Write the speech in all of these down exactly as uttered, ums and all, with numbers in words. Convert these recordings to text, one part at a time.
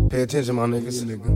Pay attention, my niggas, nigga.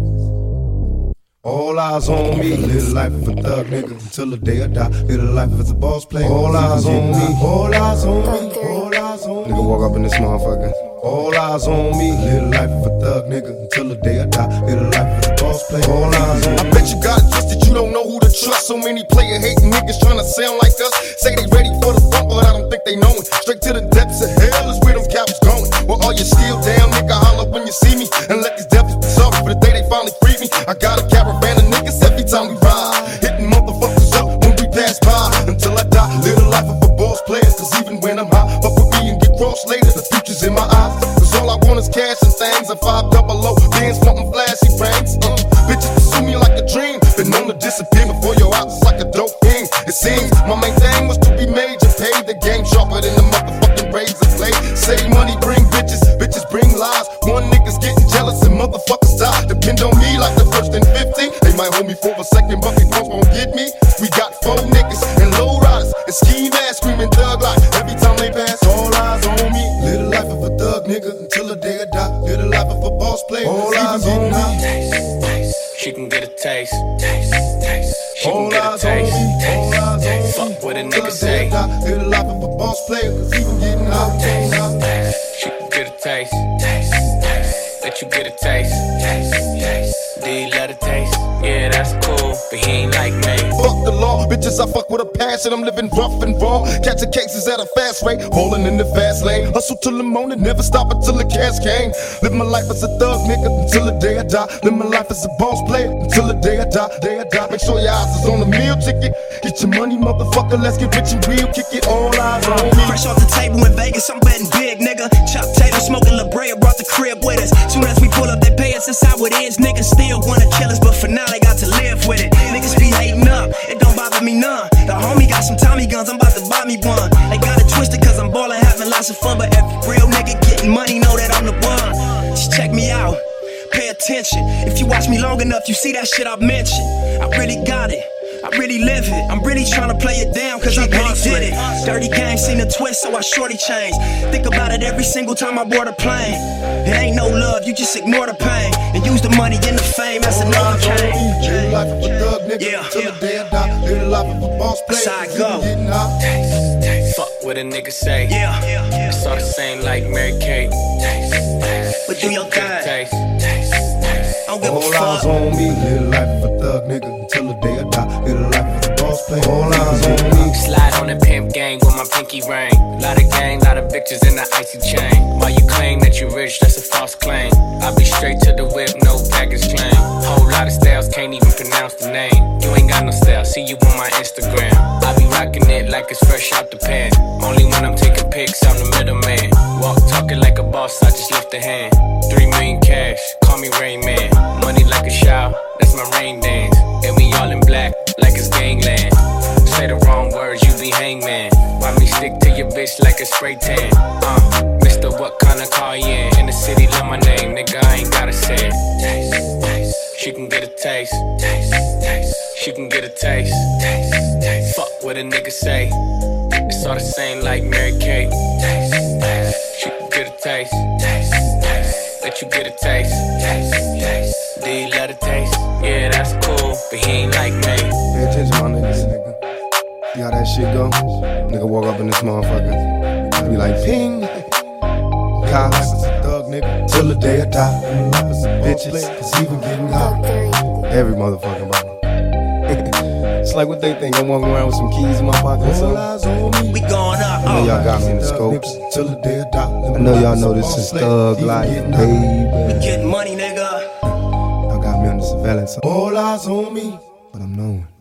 All eyes on me, live life of a thug nigga until the day I die. Live life as a boss player. All eyes on me, all eyes on me, all eyes on me. Nigga walk up in this motherfucker. All eyes on me, live life of a thug nigga until the day I die. Live life as a boss player. All eyes on me. I bet you got it twisted, you don't know who to trust. So many player hating niggas trying to sound like us. Say they ready for the bump, but I don't think they know it. Straight to the depths of hell is where them cowards going. Well, all you still down, nigga, holler when you see me. And let these devils be sorry for the day they finally free me. I got a caravan of niggas every time we ride, hitting motherfuckers up when we pass by. Until I die, live the life of a boss player. Cause even when I'm high, fuck with me and get crossed later. The future's in my eyes. Cause all I want is cash and things. And five double O, bands wanting flashy rings. uh, Bitches pursue me like a dream. Been known to disappear before your eyes, it's like a dope thing. It seems my main thing was to be major. Paid the game sharper than the motherfucking razor blade. Save money, bring bitches, bitches bring lies. One nigga's getting jealous and motherfuckers die. Depend on me like the first and fifty. They might hold me for a second, but they both won't get me. We got four niggas and low riders and ski masks screaming thug life every time they pass. All eyes on me, live the life of a thug nigga until the day I die. Live the life of a boss player. All eyes on me. Taste, taste. She can get a taste. Taste, taste. She can All get a eyes on taste. me. Taste, All eyes taste. on me. Fuck what a Till nigga the say. day I die. Live the life of a boss player. Cause even getting hot. Taste, taste. She can get a taste. Taste, taste. Let you get a taste. Taste, taste. Do you let it taste? Yeah, that's cool, but he ain't like me. Fuck the law, bitches, I fuck with a passion. I'm living rough and raw, catching cases at a fast rate, rolling in the fast lane. Hustle till the morning, never stop until the cash came. Live my life as a thug nigga until the day I die. Live my life as a boss player until the day I die. Day I die. Make sure your eyes is on the meal ticket. Get your money, motherfucker. Let's get rich and real. Kick it, all eyes on me. Fresh off the table in Vegas, I'm betting big, nigga. Chop tater, smoking La Brea, brought the crib with us. Soon as we pull up, they pay us. That's how it is. Niggas still wanna kill us, but for now they got to live with it. Niggas be hating up, it don't bother me none. The homie got some Tommy guns, I'm about to buy me one. They got it twisted cause I'm ballin', having lots of fun. But every real nigga getting money know that I'm the one. Just check me out, pay attention. If you watch me long enough, you see that shit I mentioned. I really got it, I really live it. I'm really tryna play it down cause I really did it. Dirty game seen a twist so I shorty changed. Think about it every single time I board a plane. It ain't no love, you just ignore the pain and use the money and the fame as another game. Live the life of a thug nigga Yeah, until yeah. the day I die. Live the life of a boss player. That's how I go. Getting hot. Taste, taste. Fuck what a nigga say. Yeah, yeah, yeah. It's all the same like Mary Kate. Taste, taste. But do your Get a thing. taste. Taste, taste. I don't give a All eyes fuck. on me, live the life of a thug nigga until the day I die. Live the life of a boss player. All eyes on me. Slide on the pimp gang with my pinky ring. Lot of gang, lot of bitches in the icy chain. While you claim that you rich, that's a false claim. I be straight to the whip, no baggage claim. Whole lot of styles, can't even pronounce the name. You ain't got no style, see you on my Instagram. I be rocking it like it's fresh out the pan. Only when I'm taking pics, I'm the middleman. Walk talking like a boss, I just lift a hand. Three million cash, call me Rain Man. Money like a shower, that's my rain dance. And we all in black, like it's gangland. Say the wrong words, you be hangman. Why me stick to your bitch like a spray tan? Uh, Mister What kind of car you in? In the city, love my name, nigga, I ain't gotta say it. Taste, taste. She can get a taste. Taste, taste. She can get a taste. Taste, taste. Fuck what a nigga say. It's all the same like Mary Kate. Taste, taste. She can get a taste. Taste, taste. Let you get a taste. Taste, taste. Do you let it taste? Yeah, that's cool, but he ain't like me. Pay attention, my niggas, nigga. See how that shit go? Nigga walk up in this motherfucker. Be like, ping. Cops, thug nigga. Till the day I die. Life is a bitches, cause even getting hot. Every motherfucking body. It's like what they think. I'm walking around with some keys in my pocket or something. We going up. I know Oh. y'all got me in the scopes. Till the day I die. I know y'all know this is thug life, baby. Getting money, nigga. Y'all got me under surveillance, All eyes on me. but I'm knowing.